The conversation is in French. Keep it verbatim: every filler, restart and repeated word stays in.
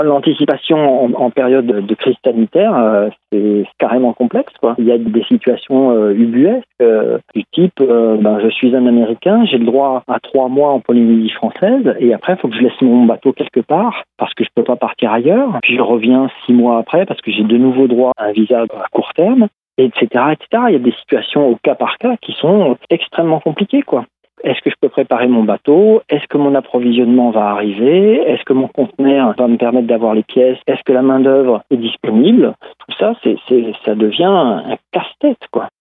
L'anticipation en, en période de crise sanitaire, euh, c'est carrément complexe, quoi. Il y a des situations euh, ubuesques euh, du type euh, ben, je suis un Américain, j'ai le droit à trois mois en Polynésie française et après il faut que je laisse mon bateau quelque part parce que je peux pas partir ailleurs. Puis je reviens six mois après parce que j'ai de nouveau droit à un visa à court terme, et cetera, et cetera. Il y a des situations au cas par cas qui sont extrêmement compliquées, quoi. Est-ce que je peux préparer mon bateau? Est-ce que mon approvisionnement va arriver? Est-ce que mon conteneur va me permettre d'avoir les pièces? Est-ce que la main-d'œuvre est disponible? Tout ça, c'est, c'est, ça devient un casse-tête, quoi.